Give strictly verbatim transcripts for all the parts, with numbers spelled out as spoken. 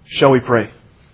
Shall we pray?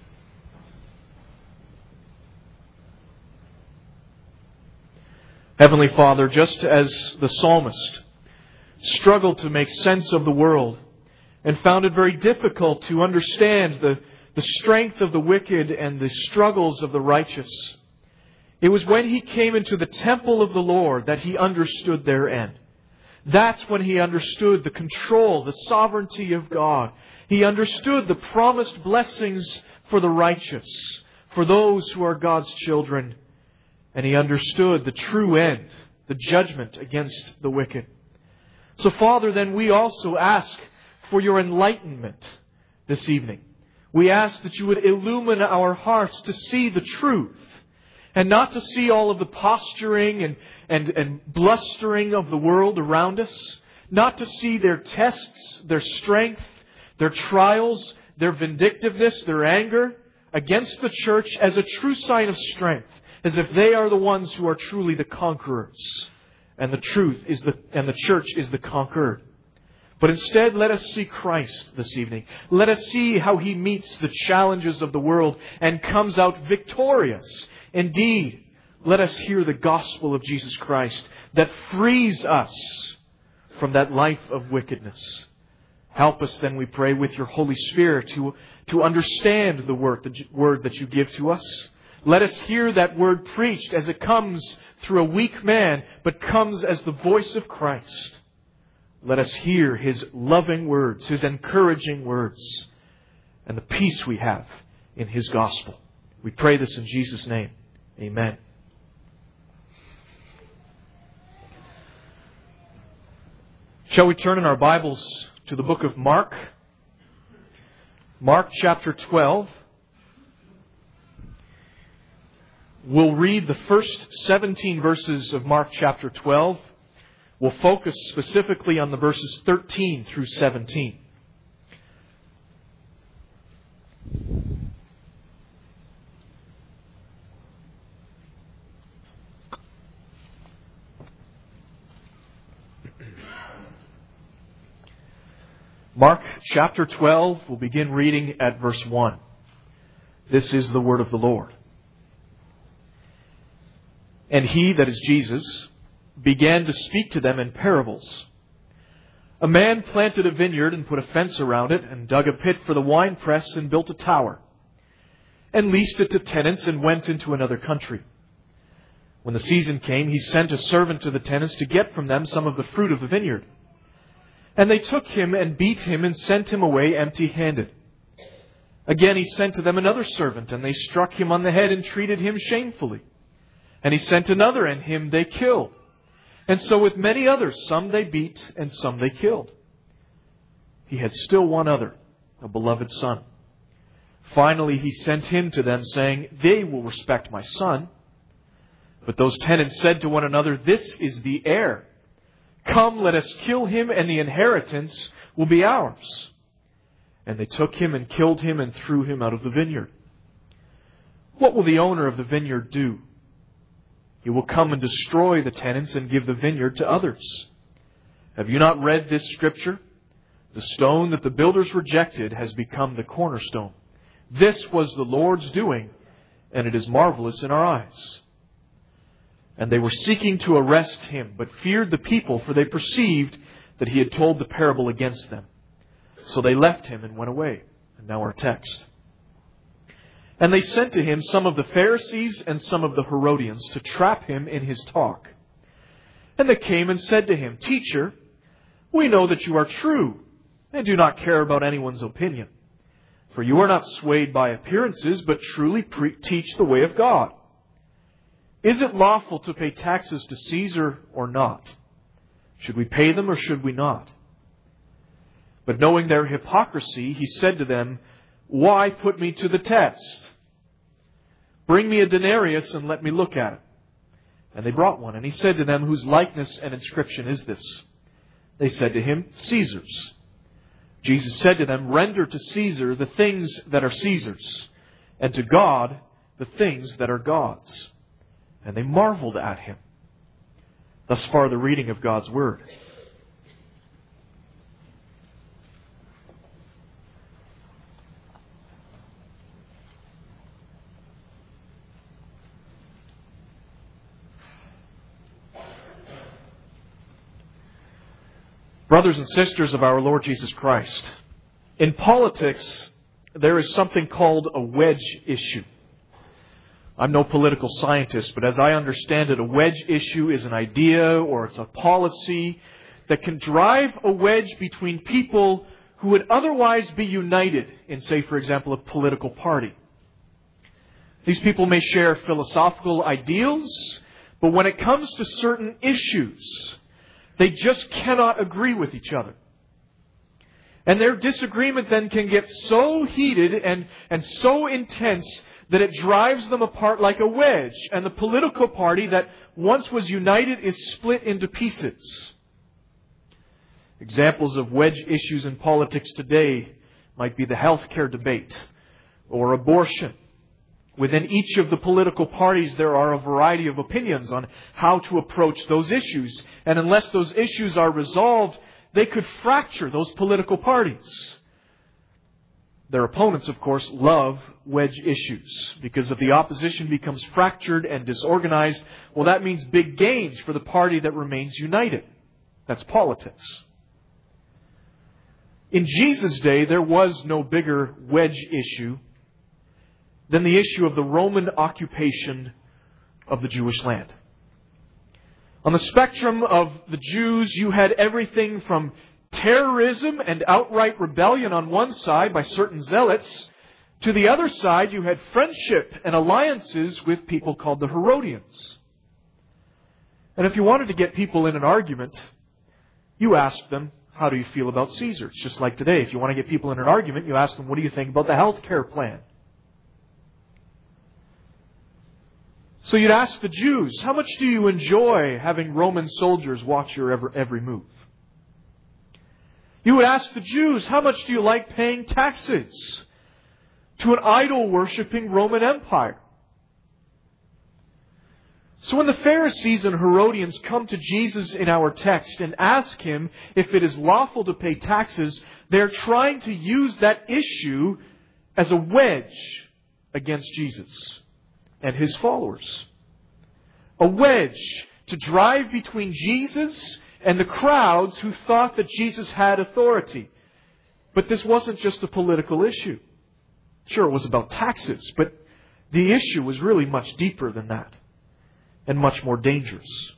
Heavenly Father, just as the psalmist struggled to make sense of the world and found it very difficult to understand the, the strength of the wicked and the struggles of the righteous, it was when he came into the temple of the Lord that he understood their end. That's when he understood the control, the sovereignty of God. He understood the promised blessings for the righteous, for those who are God's children. And he understood the true end, the judgment against the wicked. So, Father, then we also ask for your enlightenment this evening. We ask that you would illumine our hearts to see the truth and not to see all of the posturing and, and, and blustering of the world around us, not to see their tests, their strength, their trials, their vindictiveness, their anger against the church as a true sign of strength, as if they are the ones who are truly the conquerors, and the truth is the and the church is the conquered. But instead, let us see Christ this evening. Let us see how He meets the challenges of the world and comes out victorious. Indeed, let us hear the gospel of Jesus Christ that frees us from that life of wickedness. Help us then, we pray, with your Holy Spirit to, to understand the word, the word that you give to us. Let us hear that word preached as it comes through a weak man, but comes as the voice of Christ. Let us hear His loving words, His encouraging words, and the peace we have in His gospel. We pray this in Jesus' name. Amen. Shall we turn in our Bibles to the book of Mark? Mark chapter twelve. We'll read the first seventeen verses of Mark chapter twelve. We'll focus specifically on the verses thirteen through seventeen. Mark chapter twelve, we'll begin reading at verse one. This is the word of the Lord. And he, that is Jesus, began to speak to them in parables. A man planted a vineyard and put a fence around it, and dug a pit for the winepress and built a tower, and leased it to tenants and went into another country. When the season came, he sent a servant to the tenants to get from them some of the fruit of the vineyard. And they took him and beat him and sent him away empty-handed. Again he sent to them another servant, and they struck him on the head and treated him shamefully. And he sent another, and him they killed. And so with many others, some they beat, and some they killed. He had still one other, a beloved son. Finally he sent him to them, saying, They will respect my son. But those tenants said to one another, This is the heir. Come, let us kill him, and the inheritance will be ours. And they took him and killed him and threw him out of the vineyard. What will the owner of the vineyard do? He will come and destroy the tenants and give the vineyard to others. Have you not read this scripture? The stone that the builders rejected has become the cornerstone. This was the Lord's doing, and it is marvelous in our eyes. And they were seeking to arrest him, but feared the people, for they perceived that he had told the parable against them. So they left him and went away. And now our text. And they sent to him some of the Pharisees and some of the Herodians to trap him in his talk. And they came and said to him, Teacher, we know that you are true, and do not care about anyone's opinion. For you are not swayed by appearances, but truly pre- teach the way of God. Is it lawful to pay taxes to Caesar or not? Should we pay them or should we not? But knowing their hypocrisy, he said to them, Why put me to the test? Bring me a denarius and let me look at it. And they brought one. And he said to them, Whose likeness and inscription is this? They said to him, Caesar's. Jesus said to them, Render to Caesar the things that are Caesar's, and to God the things that are God's. And they marveled at him. Thus far the reading of God's Word. Brothers and sisters of our Lord Jesus Christ, in politics, there is something called a wedge issue. I'm no political scientist, but as I understand it, a wedge issue is an idea or it's a policy that can drive a wedge between people who would otherwise be united in, say, for example, a political party. These people may share philosophical ideals, but when it comes to certain issues, they just cannot agree with each other. And their disagreement then can get so heated and, and so intense that it drives them apart like a wedge, and the political party that once was united is split into pieces. Examples of wedge issues in politics today might be the healthcare debate or abortion. Within each of the political parties, there are a variety of opinions on how to approach those issues. And unless those issues are resolved, they could fracture those political parties. Their opponents, of course, love wedge issues, because if the opposition becomes fractured and disorganized, well, that means big gains for the party that remains united. That's politics. In Jesus' day, there was no bigger wedge issue than the issue of the Roman occupation of the Jewish land. On the spectrum of the Jews, you had everything from terrorism and outright rebellion on one side by certain zealots. To the other side, you had friendship and alliances with people called the Herodians. And if you wanted to get people in an argument, you asked them, how do you feel about Caesar? It's just like today. If you want to get people in an argument, you ask them, what do you think about the health care plan? So you'd ask the Jews, how much do you enjoy having Roman soldiers watch your every, every move? You would ask the Jews, how much do you like paying taxes to an idol-worshipping Roman Empire? So when the Pharisees and Herodians come to Jesus in our text and ask Him if it is lawful to pay taxes, they're trying to use that issue as a wedge against Jesus and His followers. A wedge to drive between Jesus and the crowds who thought that Jesus had authority. But this wasn't just a political issue. Sure, it was about taxes, but the issue was really much deeper than that and much more dangerous.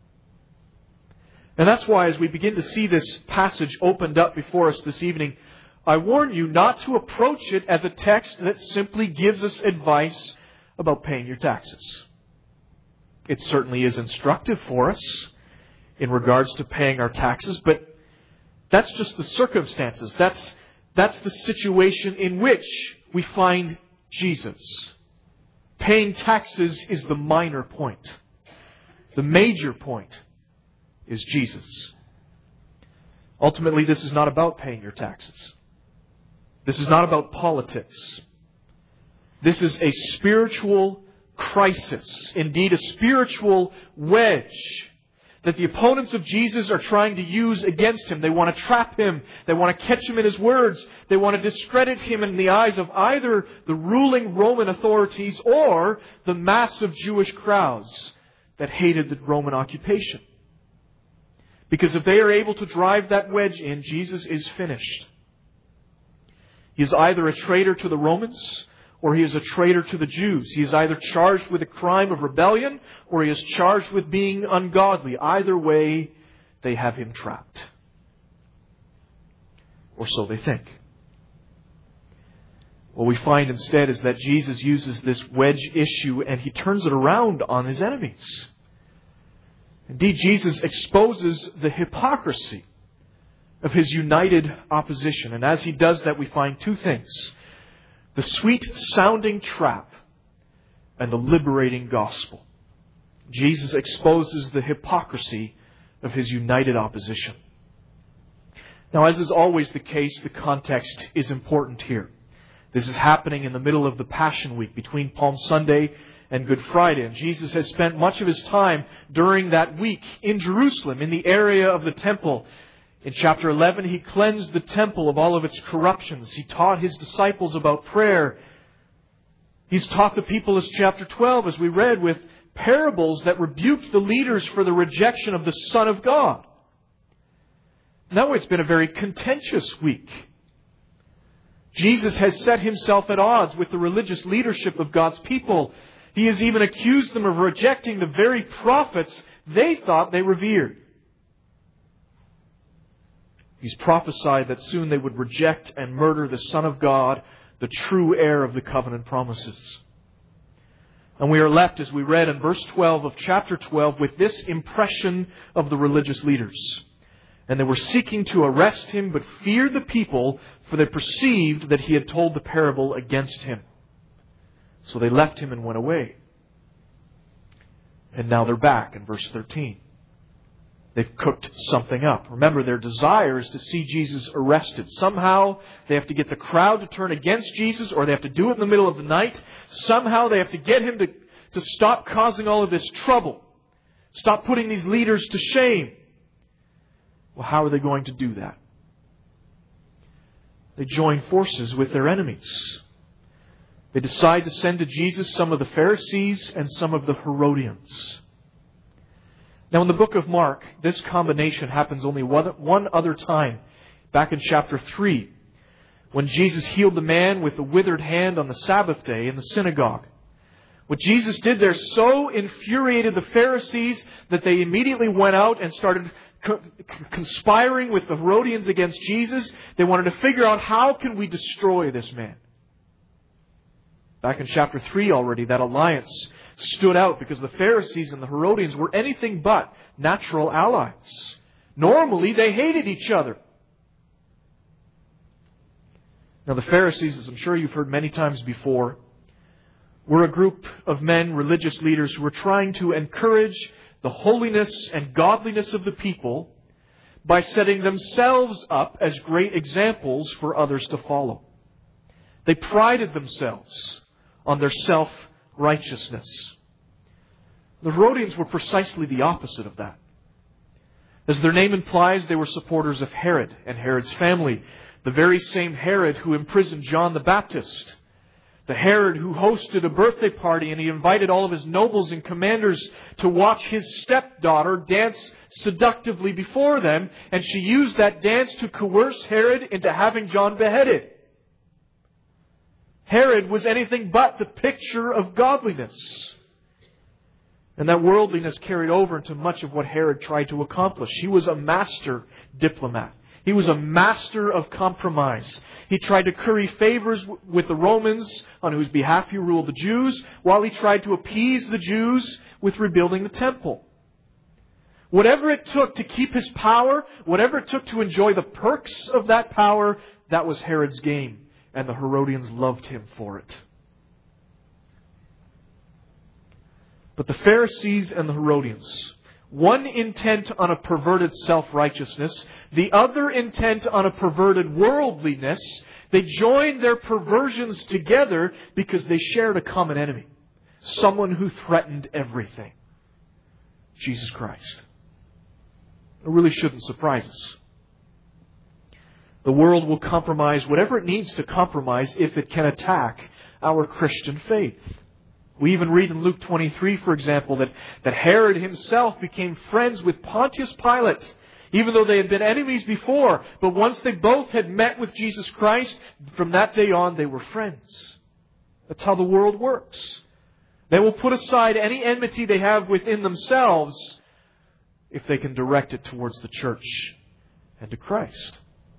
And that's why as we begin to see this passage opened up before us this evening, I warn you not to approach it as a text that simply gives us advice about paying your taxes. It certainly is instructive for us in regards to paying our taxes, but that's just the circumstances. That's, that's the situation in which we find Jesus. Paying taxes is the minor point. The major point is Jesus. Ultimately, this is not about paying your taxes. This is not about politics. This is a spiritual crisis, indeed a spiritual wedge that the opponents of Jesus are trying to use against Him. They want to trap Him. They want to catch Him in His words. They want to discredit Him in the eyes of either the ruling Roman authorities or the massive Jewish crowds that hated the Roman occupation. Because if they are able to drive that wedge in, Jesus is finished. He is either a traitor to the Romans or he is a traitor to the Jews. He is either charged with a crime of rebellion or he is charged with being ungodly. Either way, they have him trapped. Or so they think. What we find instead is that Jesus uses this wedge issue and He turns it around on His enemies. Indeed, Jesus exposes the hypocrisy of His united opposition. And as He does that, we find two things: the sweet-sounding trap and the liberating gospel. Jesus exposes the hypocrisy of His united opposition. Now, as is always the case, the context is important here. This is happening in the middle of the Passion Week, between Palm Sunday and Good Friday. And Jesus has spent much of His time during that week in Jerusalem, in the area of the temple. In chapter eleven, He cleansed the temple of all of its corruptions. He taught His disciples about prayer. He's taught the people, as chapter twelve, as we read, with parables that rebuked the leaders for the rejection of the Son of God. No, it's been a very contentious week. Jesus has set himself at odds with the religious leadership of God's people. He has even accused them of rejecting the very prophets they thought they revered. He's prophesied that soon they would reject and murder the Son of God, the true heir of the covenant promises. And we are left, as we read in verse twelve of chapter twelve, with this impression of the religious leaders. And they were seeking to arrest him, but feared the people, for they perceived that he had told the parable against him. So they left him and went away. And now they're back in verse thirteen. They've cooked something up. Remember, their desire is to see Jesus arrested. Somehow they have to get the crowd to turn against Jesus, or they have to do it in the middle of the night. Somehow they have to get him to, to stop causing all of this trouble. Stop putting these leaders to shame. Well, how are they going to do that? They join forces with their enemies. They decide to send to Jesus some of the Pharisees and some of the Herodians. Now, in the book of Mark, this combination happens only one, one other time, back in chapter three, when Jesus healed the man with the withered hand on the Sabbath day in the synagogue. What Jesus did there so infuriated the Pharisees that they immediately went out and started co- conspiring with the Herodians against Jesus. They wanted to figure out, how can we destroy this man? Back in chapter three already, that alliance stood out because the Pharisees and the Herodians were anything but natural allies. Normally, they hated each other. Now, the Pharisees, as I'm sure you've heard many times before, were a group of men, religious leaders, who were trying to encourage the holiness and godliness of the people by setting themselves up as great examples for others to follow. They prided themselves on their self-righteousness. The Herodians were precisely the opposite of that. As their name implies, they were supporters of Herod and Herod's family, the very same Herod who imprisoned John the Baptist. The Herod who hosted a birthday party and he invited all of his nobles and commanders to watch his stepdaughter dance seductively before them, and she used that dance to coerce Herod into having John beheaded. Herod was anything but the picture of godliness. And that worldliness carried over into much of what Herod tried to accomplish. He was a master diplomat. He was a master of compromise. He tried to curry favors with the Romans, on whose behalf he ruled the Jews, while he tried to appease the Jews with rebuilding the temple. Whatever it took to keep his power, whatever it took to enjoy the perks of that power, that was Herod's game. And the Herodians loved him for it. But the Pharisees and the Herodians, one intent on a perverted self-righteousness, the other intent on a perverted worldliness, they joined their perversions together because they shared a common enemy. Someone who threatened everything. Jesus Christ. It really shouldn't surprise us. The world will compromise whatever it needs to compromise if it can attack our Christian faith. We even read in Luke twenty-three, for example, that, that Herod himself became friends with Pontius Pilate, even though they had been enemies before. But once they both had met with Jesus Christ, from that day on they were friends. That's how the world works. They will put aside any enmity they have within themselves if they can direct it towards the church and to Christ.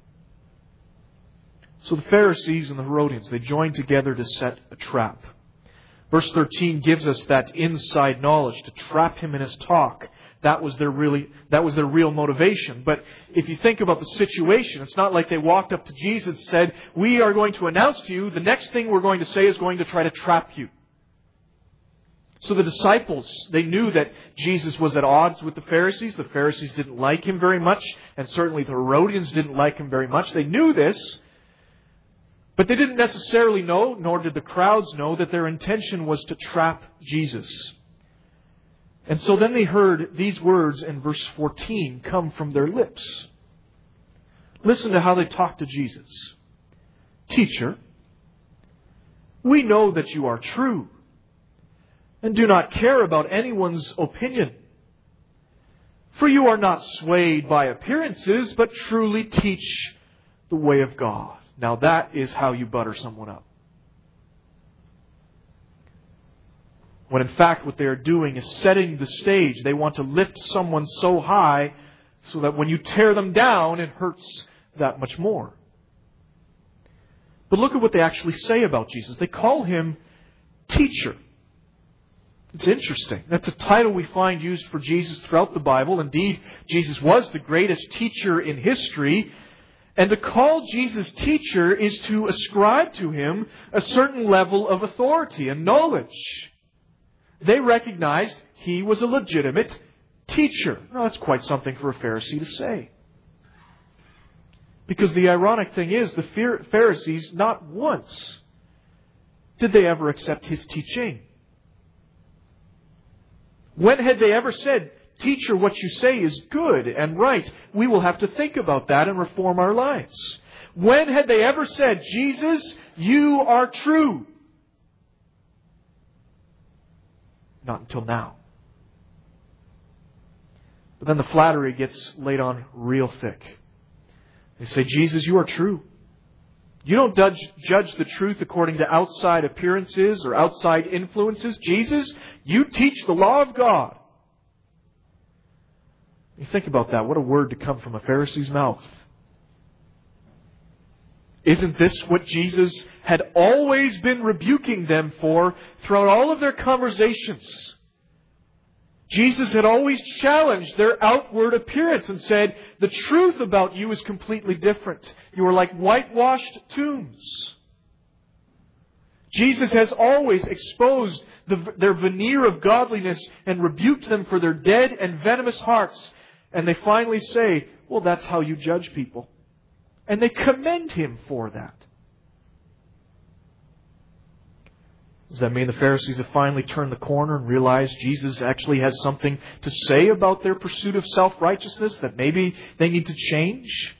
So the Pharisees and the Herodians, they joined together to set a trap. Verse thirteen gives us that inside knowledge to trap him in his talk. That was their really, that was their real motivation. But if you think about the situation, it's not like they walked up to Jesus and said, "We are going to announce to you, the next thing we're going to say is going to try to trap you." So the disciples, they knew that Jesus was at odds with the Pharisees. The Pharisees didn't like him very much, and certainly the Herodians didn't like him very much. They knew this. But they didn't necessarily know, nor did the crowds know, that their intention was to trap Jesus. And so then they heard these words in verse fourteen come from their lips. Listen to how they talk to Jesus. "Teacher, we know that you are true and do not care about anyone's opinion. For you are not swayed by appearances, but truly teach the way of God. Now that is how you butter someone up. When in fact what they are doing is setting the stage. They want to lift someone so high so that when you tear them down, it hurts that much more. But look at what they actually say about Jesus. They call Him teacher. It's interesting. That's a title we find used for Jesus throughout the Bible. Indeed, Jesus was the greatest teacher in history. And to call Jesus teacher is to ascribe to Him a certain level of authority and knowledge. They recognized He was a legitimate teacher. Now, that's quite something for a Pharisee to say. Because the ironic thing is, the Pharisees, not once did they ever accept His teaching. When had they ever said, "Teacher, what you say is good and right. We will have to think about that and reform our lives"? When had they ever said, "Jesus, you are true"? Not until now. But then the flattery gets laid on real thick. They say, "Jesus, you are true. You don't judge, judge the truth according to outside appearances or outside influences. Jesus, you teach the law of God." You think about that. What a word to come from a Pharisee's mouth. Isn't this what Jesus had always been rebuking them for throughout all of their conversations? Jesus had always challenged their outward appearance and said, "The truth about you is completely different. You are like whitewashed tombs." Jesus has always exposed the, their veneer of godliness and rebuked them for their dead and venomous hearts. And they finally say, "Well, that's how you judge people." And they commend Him for that. Does that mean the Pharisees have finally turned the corner and realized Jesus actually has something to say about their pursuit of self-righteousness, that maybe they need to change?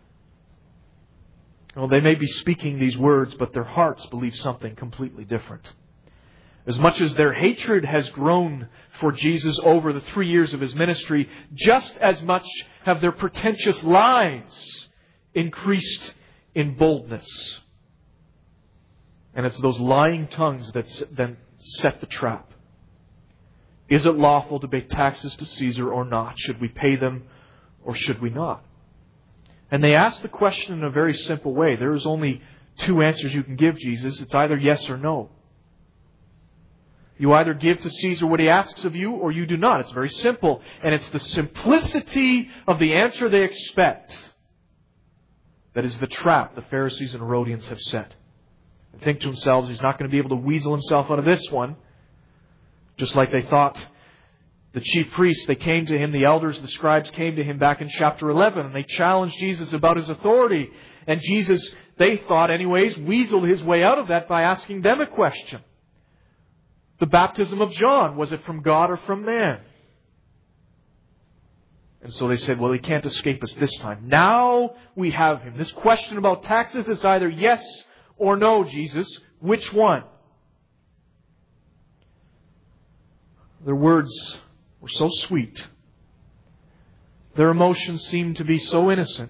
Well, they may be speaking these words, but their hearts believe something completely different. As much as their hatred has grown for Jesus over the three years of His ministry, just as much have their pretentious lies increased in boldness. And it's those lying tongues that then set the trap. Is it lawful to pay taxes to Caesar or not? Should we pay them or should we not? And they ask the question in a very simple way. There is only two answers you can give, Jesus. It's either yes or no. You either give to Caesar what he asks of you or you do not. It's very simple. And it's the simplicity of the answer they expect that is the trap the Pharisees and Herodians have set. They think to themselves, he's not going to be able to weasel himself out of this one. Just like they thought the chief priests, they came to him, the elders, the scribes came to him back in chapter eleven, and they challenged Jesus about His authority. And Jesus, they thought anyways, weaseled His way out of that by asking them a question. The baptism of John, was it from God or from man? And so they said, well, He can't escape us this time. Now we have Him. This question about taxes is either yes or no, Jesus. Which one? Their words were so sweet. Their emotions seemed to be so innocent.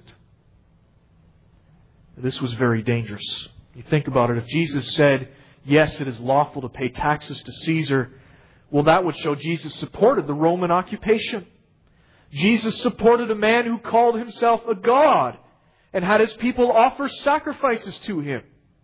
This was very dangerous. You think about it. If Jesus said, yes, it is lawful to pay taxes to Caesar, well, that would show Jesus supported the Roman occupation. Jesus supported a man who called himself a god and had his people offer sacrifices to him.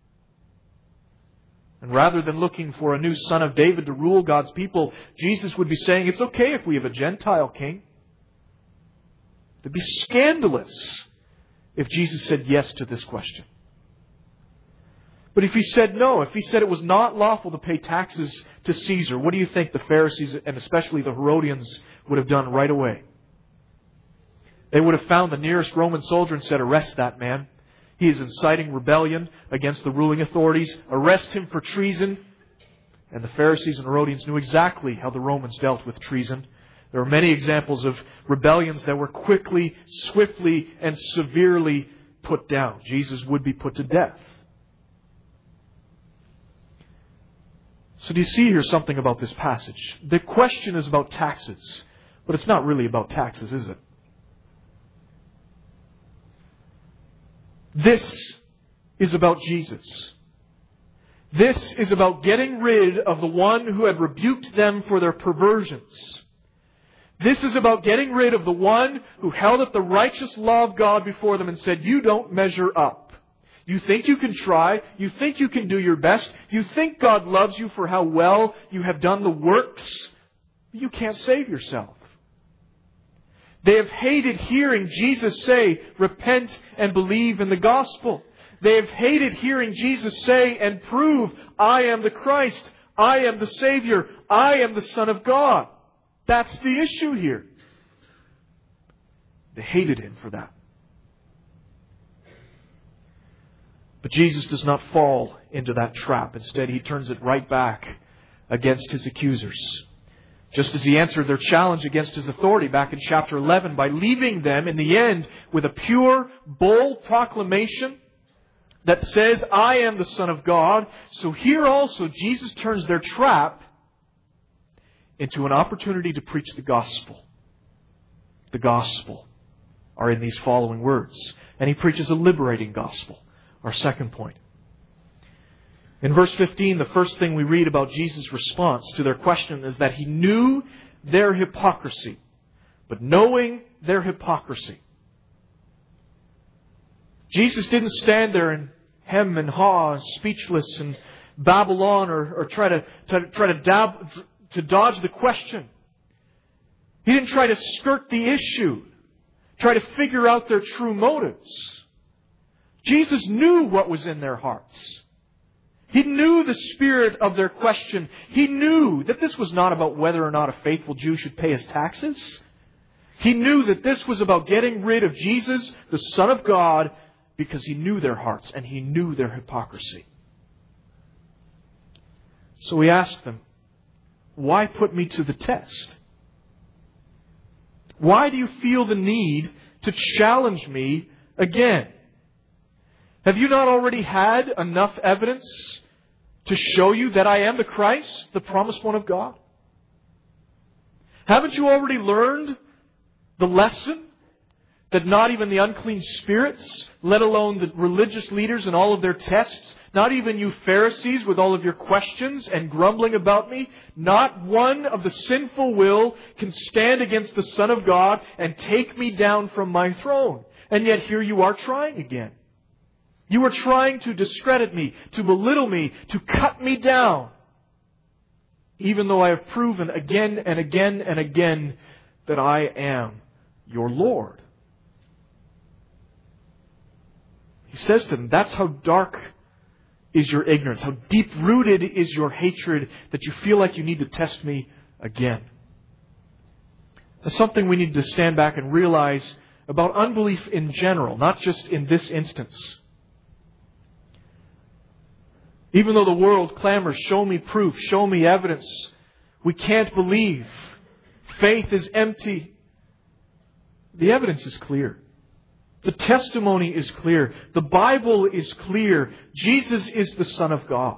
And rather than looking for a new son of David to rule God's people, Jesus would be saying, it's okay if we have a Gentile king. It would be scandalous if Jesus said yes to this question. But if He said no, if He said it was not lawful to pay taxes to Caesar, what do you think the Pharisees and especially the Herodians would have done right away? They would have found the nearest Roman soldier and said, arrest that man. He is inciting rebellion against the ruling authorities. Arrest him for treason. And the Pharisees and Herodians knew exactly how the Romans dealt with treason. There are many examples of rebellions that were quickly, swiftly, and severely put down. Jesus would be put to death. So do you see here something about this passage? The question is about taxes. But it's not really about taxes, is it? This is about Jesus. This is about getting rid of the one who had rebuked them for their perversions. This is about getting rid of the one who held up the righteous law of God before them and said, you don't measure up. You think you can try. You think you can do your best. You think God loves you for how well you have done the works. But you can't save yourself. They have hated hearing Jesus say, repent and believe in the gospel. They have hated hearing Jesus say and prove, I am the Christ. I am the Savior. I am the Son of God. That's the issue here. They hated Him for that. But Jesus does not fall into that trap. Instead, He turns it right back against His accusers. Just as He answered their challenge against His authority back in chapter eleven by leaving them in the end with a pure, bold proclamation that says, I am the Son of God. So here also, Jesus turns their trap into an opportunity to preach the gospel. The gospel are in these following words. And He preaches a liberating gospel. Our second point. In verse fifteen, the first thing we read about Jesus' response to their question is that He knew their hypocrisy. But knowing their hypocrisy, Jesus didn't stand there and hem and haw, speechless and babble on, or, or try to, to try to dab, to dodge the question. He didn't try to skirt the issue, try to figure out their true motives. Jesus knew what was in their hearts. He knew the spirit of their question. He knew that this was not about whether or not a faithful Jew should pay his taxes. He knew that this was about getting rid of Jesus, the Son of God, because He knew their hearts and He knew their hypocrisy. So He asked them, why put me to the test? Why do you feel the need to challenge me again? Have you not already had enough evidence to show you that I am the Christ, the promised one of God? Haven't you already learned the lesson that not even the unclean spirits, let alone the religious leaders and all of their tests, not even you Pharisees with all of your questions and grumbling about me, not one of the sinful will can stand against the Son of God and take me down from my throne. And yet here you are trying again. You are trying to discredit me, to belittle me, to cut me down. Even though I have proven again and again and again that I am your Lord. He says to them, that's how dark is your ignorance, how deep-rooted is your hatred that you feel like you need to test me again. That's something we need to stand back and realize about unbelief in general, not just in this instance. Even though the world clamors, show me proof, show me evidence, we can't believe. Faith is empty. The evidence is clear. The testimony is clear. The Bible is clear. Jesus is the Son of God.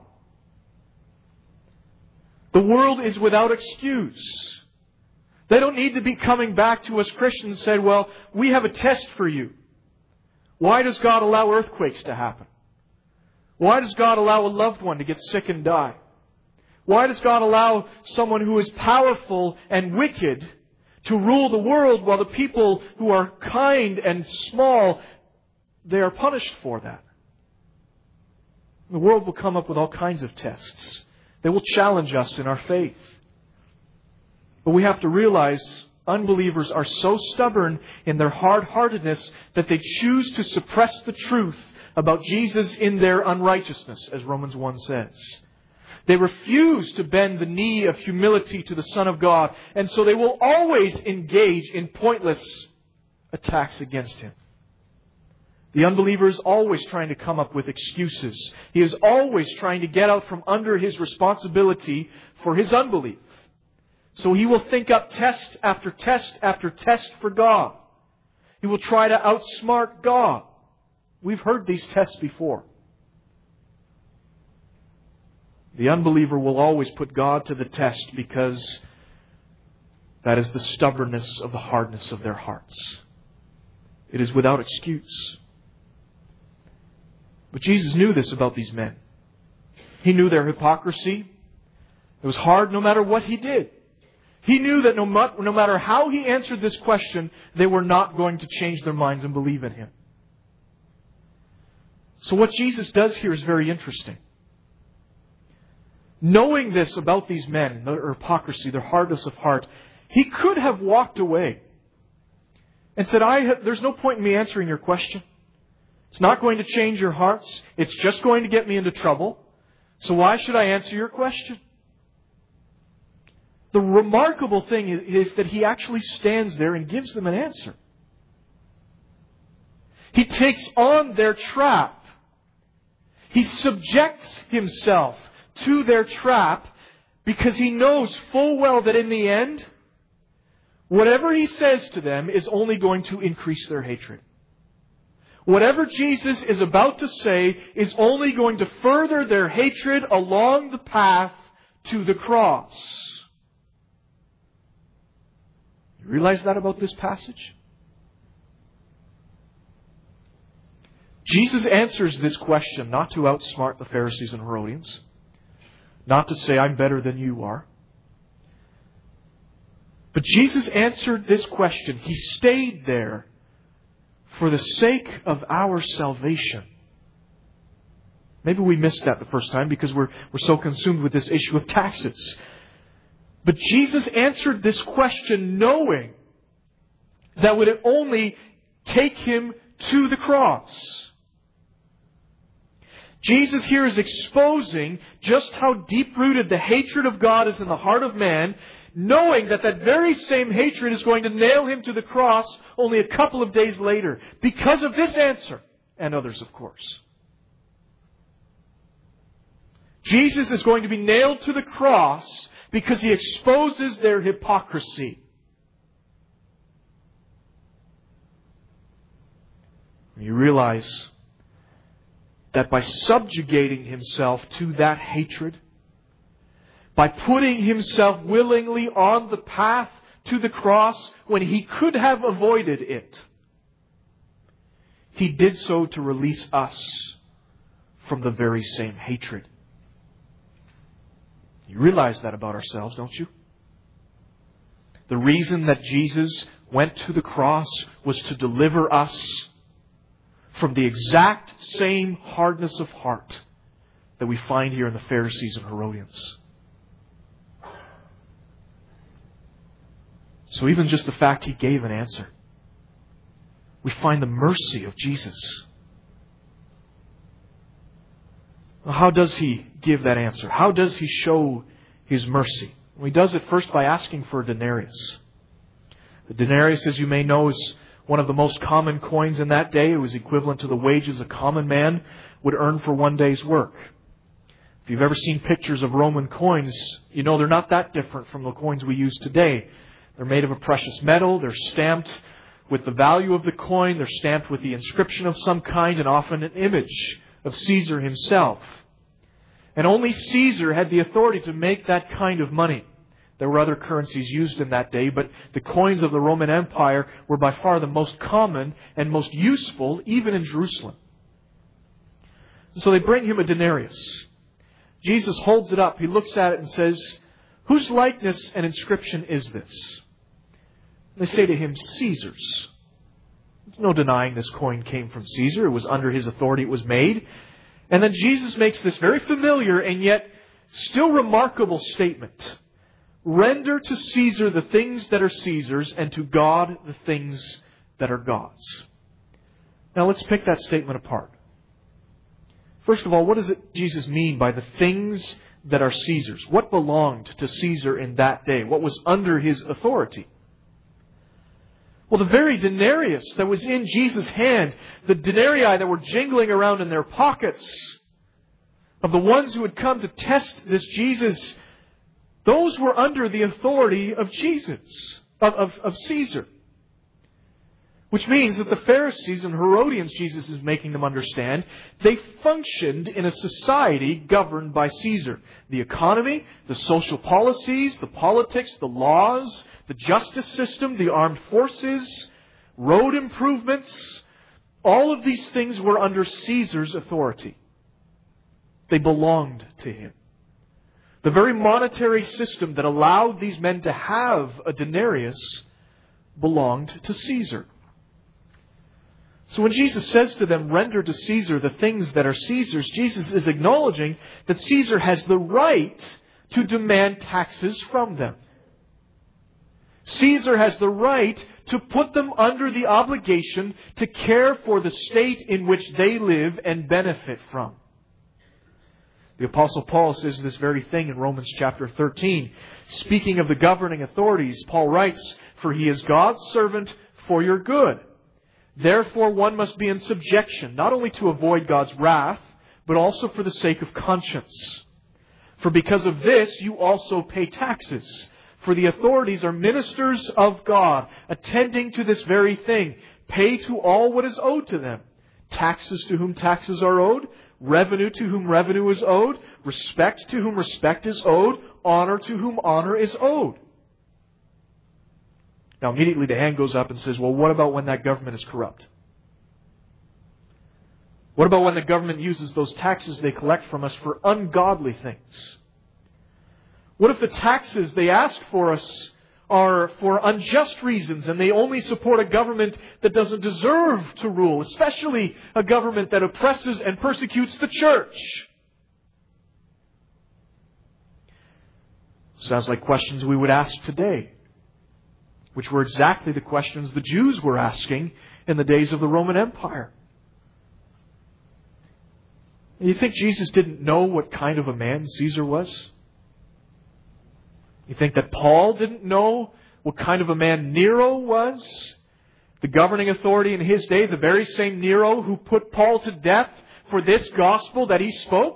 The world is without excuse. They don't need to be coming back to us Christians and say, well, we have a test for you. Why does God allow earthquakes to happen? Why does God allow a loved one to get sick and die? Why does God allow someone who is powerful and wicked to rule the world while the people who are kind and small, they are punished for that? The world will come up with all kinds of tests. They will challenge us in our faith. But we have to realize unbelievers are so stubborn in their hard-heartedness that they choose to suppress the truth about Jesus in their unrighteousness, as Romans one says. They refuse to bend the knee of humility to the Son of God, and so they will always engage in pointless attacks against Him. The unbeliever is always trying to come up with excuses. He is always trying to get out from under his responsibility for his unbelief. So he will think up test after test after test for God. He will try to outsmart God. We've heard these tests before. The unbeliever will always put God to the test because That is the stubbornness of the hardness of their hearts. It is without excuse. But Jesus knew this about these men. He knew their hypocrisy. It was hard no matter what He did. He knew that no, no matter how He answered this question, they were not going to change their minds and believe in Him. So what Jesus does here is very interesting. Knowing this about these men, their hypocrisy, their hardness of heart, He could have walked away and said, I have, there's no point in me answering your question. It's not going to change your hearts. It's just going to get me into trouble. So why should I answer your question? The remarkable thing is, is that He actually stands there and gives them an answer. He takes on their trap. He subjects Himself to their trap because He knows full well that in the end, whatever He says to them is only going to increase their hatred. Whatever Jesus is about to say is only going to further their hatred along the path to the cross. You realize that about this passage? Jesus answers this question not to outsmart the Pharisees and Herodians, not to say, I'm better than you are. But Jesus answered this question. He stayed there for the sake of our salvation. Maybe we missed that the first time because we're, we're so consumed with this issue of taxes. But Jesus answered this question knowing that would only take Him to the cross. Jesus here is exposing just how deep-rooted the hatred of God is in the heart of man, knowing that that very same hatred is going to nail Him to the cross only a couple of days later, because of this answer, and others, of course. Jesus is going to be nailed to the cross because He exposes their hypocrisy. You realize that by subjugating Himself to that hatred, by putting Himself willingly on the path to the cross when He could have avoided it, He did so to release us from the very same hatred. You realize that about ourselves, don't you? The reason that Jesus went to the cross was to deliver us from the exact same hardness of heart that we find here in the Pharisees and Herodians. So even just the fact He gave an answer, we find the mercy of Jesus. Well, how does He give that answer? How does He show His mercy? Well, He does it first by asking for a denarius. The denarius, as you may know, is one of the most common coins in that day. It was equivalent to the wages a common man would earn for one day's work. If you've ever seen pictures of Roman coins, you know they're not that different from the coins we use today. They're made of a precious metal. They're stamped with the value of the coin. They're stamped with the inscription of some kind and often an image of Caesar himself. And only Caesar had the authority to make that kind of money. There were other currencies used in that day, but the coins of the Roman Empire were by far the most common and most useful, even in Jerusalem. So they bring Him a denarius. Jesus holds it up. He looks at it and says, "Whose likeness and inscription is this?" They say to Him, "Caesar's." There's no denying this coin came from Caesar. It was under his authority it was made. And then Jesus makes this very familiar and yet still remarkable statement. "Render to Caesar the things that are Caesar's, and to God the things that are God's." Now let's pick that statement apart. First of all, what does it, Jesus mean by the things that are Caesar's? What belonged to Caesar in that day? What was under his authority? Well, the very denarius that was in Jesus' hand, the denarii that were jingling around in their pockets, of the ones who had come to test this Jesus, those were under the authority of Jesus, of, of, of Caesar. Which means that the Pharisees and Herodians, Jesus is making them understand, they functioned in a society governed by Caesar. The economy, the social policies, the politics, the laws, the justice system, the armed forces, road improvements, all of these things were under Caesar's authority. They belonged to him. The very monetary system that allowed these men to have a denarius belonged to Caesar. So when Jesus says to them, render to Caesar the things that are Caesar's, Jesus is acknowledging that Caesar has the right to demand taxes from them. Caesar has the right to put them under the obligation to care for the state in which they live and benefit from. The Apostle Paul says this very thing in Romans chapter thirteen. Speaking of the governing authorities, Paul writes, for he is God's servant for your good. Therefore one must be in subjection, not only to avoid God's wrath, but also for the sake of conscience. For because of this you also pay taxes. For the authorities are ministers of God, attending to this very thing. Pay to all what is owed to them. Taxes to whom taxes are owed, revenue to whom revenue is owed, respect to whom respect is owed, honor to whom honor is owed. Now immediately the hand goes up and says, well, what about when that government is corrupt? What about when the government uses those taxes they collect from us for ungodly things? What if the taxes they ask for us are for unjust reasons and they only support a government that doesn't deserve to rule, especially a government that oppresses and persecutes the church? Sounds like questions we would ask today, which were exactly the questions the Jews were asking in the days of the Roman Empire. You think Jesus didn't know what kind of a man Caesar was? You think that Paul didn't know what kind of a man Nero was? The governing authority in his day, the very same Nero who put Paul to death for this gospel that he spoke?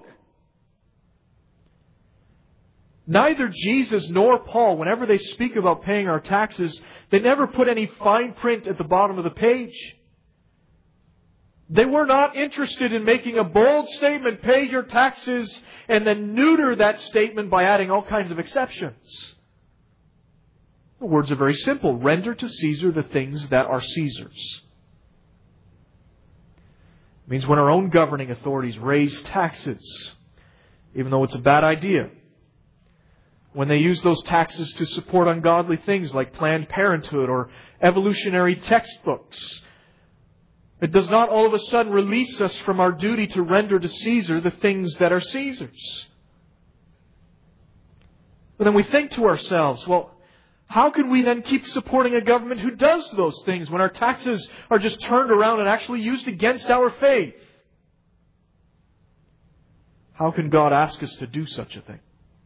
Neither Jesus nor Paul, whenever they speak about paying our taxes, they never put any fine print at the bottom of the page. They were not interested in making a bold statement, pay your taxes, and then neuter that statement by adding all kinds of exceptions. The words are very simple. Render to Caesar the things that are Caesar's. It means when our own governing authorities raise taxes, even though it's a bad idea, when they use those taxes to support ungodly things like Planned Parenthood or evolutionary textbooks, it does not all of a sudden release us from our duty to render to Caesar the things that are Caesar's. But then we think to ourselves, well, how can we then keep supporting a government who does those things when our taxes are just turned around and actually used against our faith? How can God ask us to do such a thing?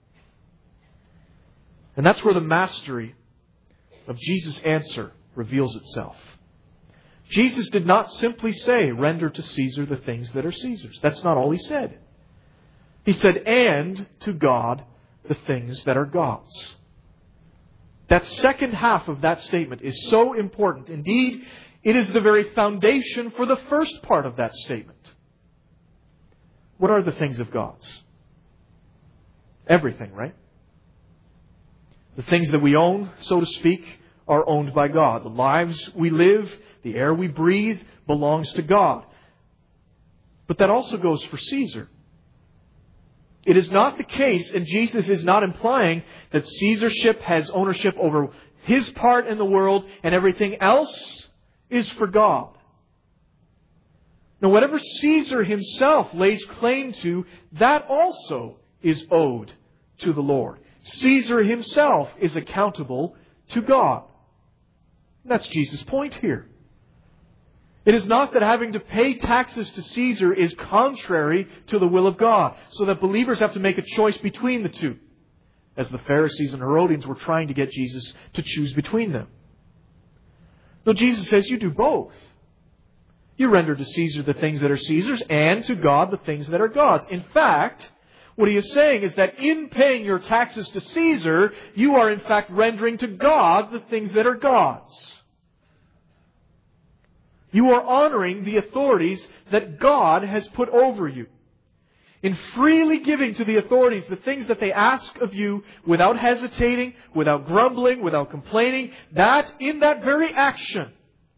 And that's where the mastery of Jesus' answer reveals itself. Jesus did not simply say, render to Caesar the things that are Caesar's. That's not all He said. He said, and to God the things that are God's. That second half of that statement is so important. Indeed, it is the very foundation for the first part of that statement. What are the things of God's? Everything, right? The things that we own, so to speak, are owned by God. The lives we live, the air we breathe, belongs to God. But that also goes for Caesar. It is not the case, and Jesus is not implying that Caesarship has ownership over his part in the world and everything else is for God. Now, whatever Caesar himself lays claim to, that also is owed to the Lord. Caesar himself is accountable to God. And that's Jesus' point here. It is not that having to pay taxes to Caesar is contrary to the will of God, so that believers have to make a choice between the two, as the Pharisees and Herodians were trying to get Jesus to choose between them. No, Jesus says you do both. You render to Caesar the things that are Caesar's and to God the things that are God's. In fact, what he is saying is that in paying your taxes to Caesar, you are in fact rendering to God the things that are God's. You are honoring the authorities that God has put over you. In freely giving to the authorities the things that they ask of you without hesitating, without grumbling, without complaining, that in that very action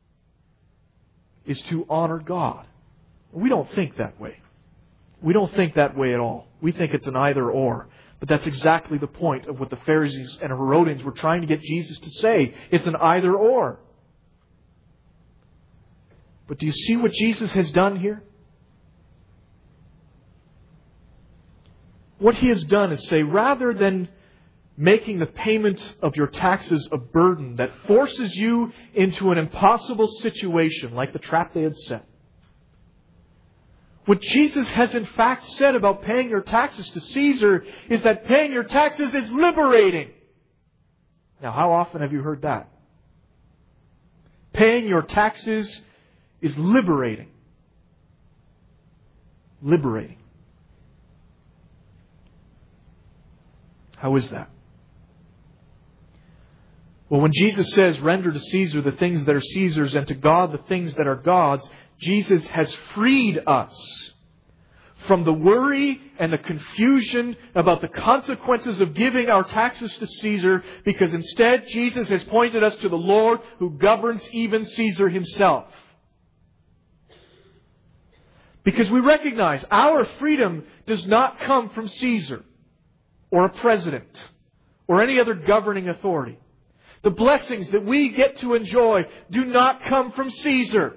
is to honor God. We don't think that way. We don't think that way at all. We think it's an either or. But that's exactly the point of what the Pharisees and Herodians were trying to get Jesus to say. It's an either or. But do you see what Jesus has done here? What He has done is say, rather than making the payment of your taxes a burden that forces you into an impossible situation like the trap they had set, what Jesus has in fact said about paying your taxes to Caesar is that paying your taxes is liberating. Now, how often have you heard that? Paying your taxes is liberating. Liberating. How is that? Well, when Jesus says, render to Caesar the things that are Caesar's and to God the things that are God's, Jesus has freed us from the worry and the confusion about the consequences of giving our taxes to Caesar, because instead Jesus has pointed us to the Lord who governs even Caesar himself. Because we recognize our freedom does not come from Caesar or a president or any other governing authority. The blessings that we get to enjoy do not come from Caesar.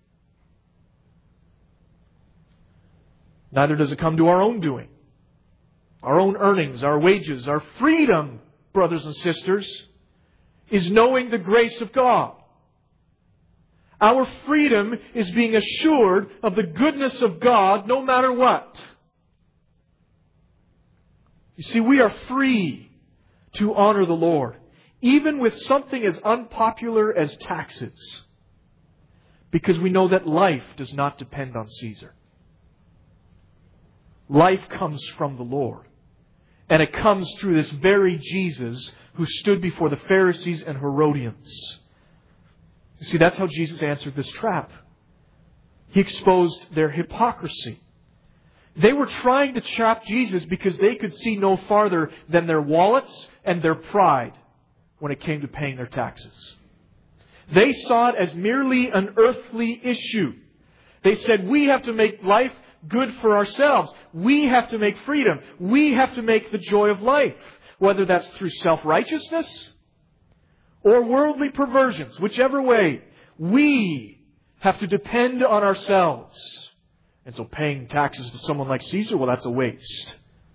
Neither does it come to our own doing. Our own earnings, our wages, our freedom, brothers and sisters, is knowing the grace of God. Our freedom is being assured of the goodness of God no matter what. You see, we are free to honor the Lord, even with something as unpopular as taxes, because we know that life does not depend on Caesar. Life comes from the Lord. And it comes through this very Jesus who stood before the Pharisees and Herodians. You see, that's how Jesus answered this trap. He exposed their hypocrisy. They were trying to trap Jesus because they could see no farther than their wallets and their pride when it came to paying their taxes. They saw it as merely an earthly issue. They said, we have to make life good for ourselves. We have to make freedom. We have to make the joy of life. Whether that's through self-righteousness or worldly perversions, whichever way, we have to depend on ourselves. And so paying taxes to someone like Caesar, well, that's a waste.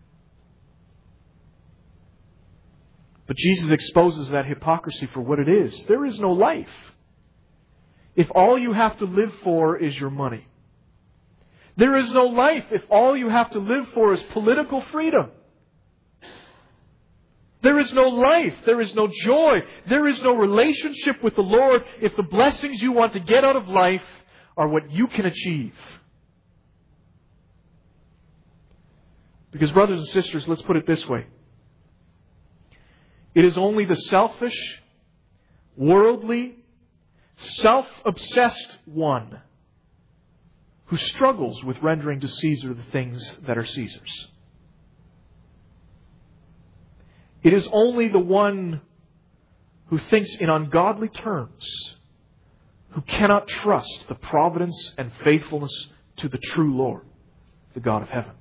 But Jesus exposes that hypocrisy for what it is. There is no life if all you have to live for is your money. There is no life if all you have to live for is political freedom. There is no life. There is no joy. There is no relationship with the Lord if the blessings you want to get out of life are what you can achieve. Because, brothers and sisters, let's put it this way. It is only the selfish, worldly, self-obsessed one who struggles with rendering to Caesar the things that are Caesar's. It is only the one who thinks in ungodly terms, who cannot trust the providence and faithfulness to the true Lord, the God of heaven.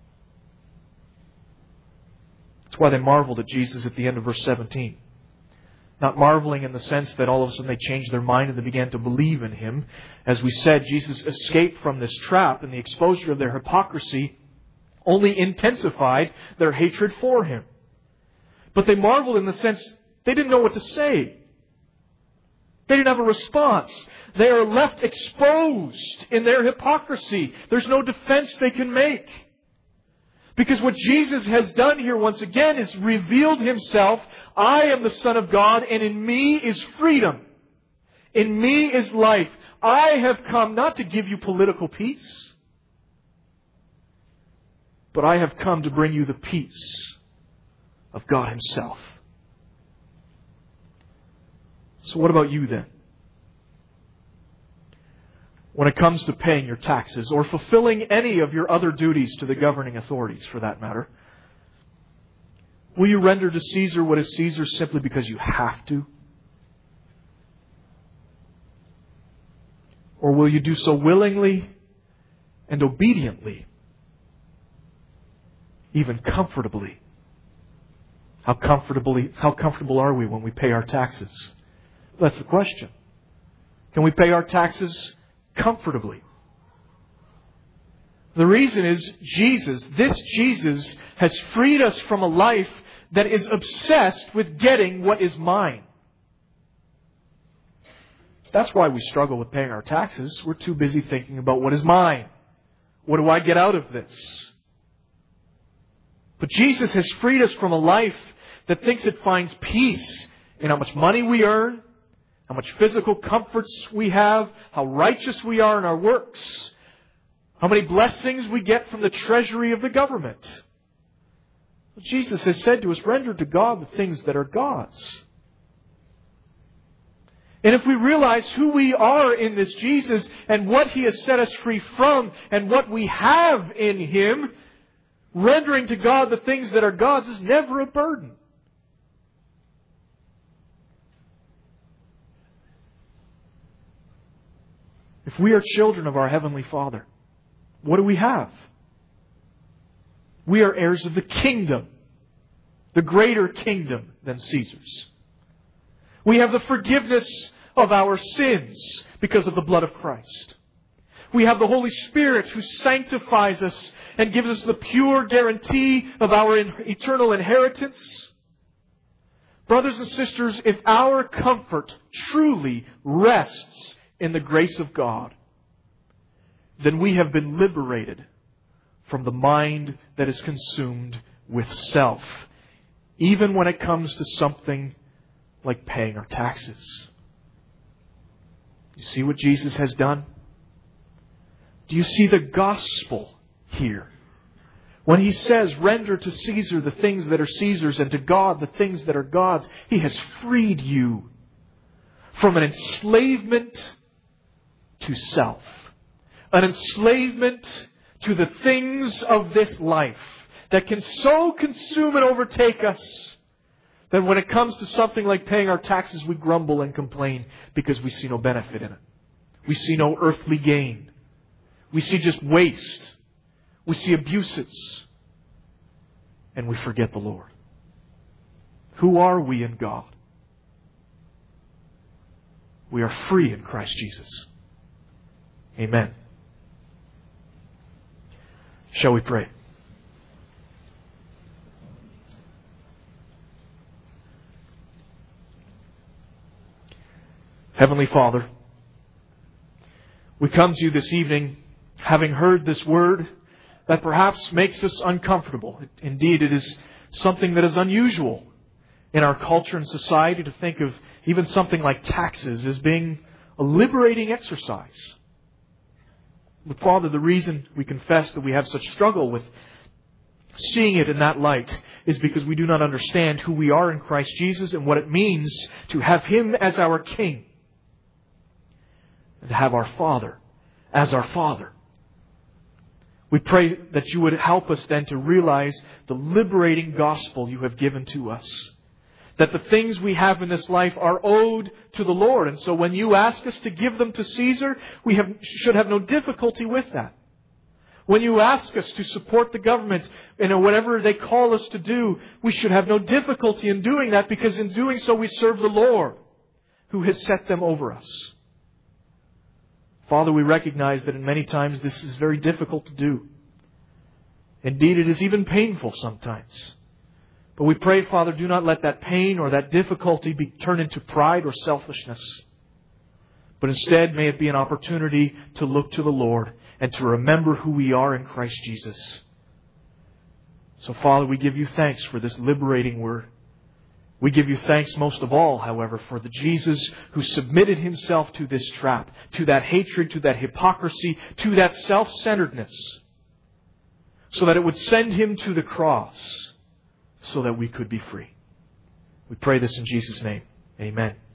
That's why they marveled at Jesus at the end of verse seventeen. Not marveling in the sense that all of a sudden they changed their mind and they began to believe in Him. As we said, Jesus escaped from this trap, and the exposure of their hypocrisy only intensified their hatred for Him. But they marveled in the sense they didn't know what to say. They didn't have a response. They are left exposed in their hypocrisy. There's no defense they can make. Because what Jesus has done here once again is revealed Himself. I am the Son of God, and in me is freedom. In me is life. I have come not to give you political peace, but I have come to bring you the peace of God Himself. So what about you then? when it comes to paying your taxes or fulfilling any of your other duties to the governing authorities, for that matter? Will you render to Caesar what is Caesar's simply because you have to? Or will you do so willingly and obediently, even comfortably? How comfortably, how comfortable are we when we pay our taxes? That's the question. Can we pay our taxes comfortably? The reason is Jesus, this Jesus, has freed us from a life that is obsessed with getting what is mine. That's why we struggle with paying our taxes. We're too busy thinking about what is mine. What do I get out of this? But Jesus has freed us from a life that thinks it finds peace in how much money we earn, how much physical comforts we have, how righteous we are in our works, how many blessings we get from the treasury of the government. Jesus has said to us, render to God the things that are God's. And if we realize who we are in this Jesus and what He has set us free from and what we have in Him, rendering to God the things that are God's is never a burden. If we are children of our Heavenly Father, what do we have? We are heirs of the kingdom, the greater kingdom than Caesar's. We have the forgiveness of our sins because of the blood of Christ. We have the Holy Spirit who sanctifies us and gives us the pure guarantee of our eternal inheritance. Brothers and sisters, if our comfort truly rests in the grace of God, then we have been liberated from the mind that is consumed with self, even when it comes to something like paying our taxes. You see what Jesus has done? Do you see the gospel here? When He says, render to Caesar the things that are Caesar's and to God the things that are God's, He has freed you from an enslavement to self. An enslavement to the things of this life that can so consume and overtake us that when it comes to something like paying our taxes, we grumble and complain because we see no benefit in it. We see no earthly gain. We see just waste. We see abuses. And we forget the Lord. Who are we in God? We are free in Christ Jesus. Amen. Shall we pray? Heavenly Father, we come to You this evening having heard this word that perhaps makes us uncomfortable. Indeed, it is something that is unusual in our culture and society to think of even something like taxes as being a liberating exercise. But Father, the reason we confess that we have such struggle with seeing it in that light is because we do not understand who we are in Christ Jesus and what it means to have Him as our King and to have our Father as our Father. We pray that You would help us then to realize the liberating gospel You have given to us. That the things we have in this life are owed to the Lord. And so when You ask us to give them to Caesar, we have, should have no difficulty with that. When You ask us to support the government in whatever they call us to do, we should have no difficulty in doing that because in doing so we serve the Lord who has set them over us. Father, we recognize that in many times this is very difficult to do. Indeed, it is even painful sometimes. But we pray, Father, do not let that pain or that difficulty be turned into pride or selfishness. But instead, may it be an opportunity to look to the Lord and to remember who we are in Christ Jesus. So, Father, we give You thanks for this liberating word. We give You thanks most of all, however, for the Jesus who submitted Himself to this trap, to that hatred, to that hypocrisy, to that self-centeredness, so that it would send Him to the cross, so that we could be free. We pray this in Jesus' name. Amen.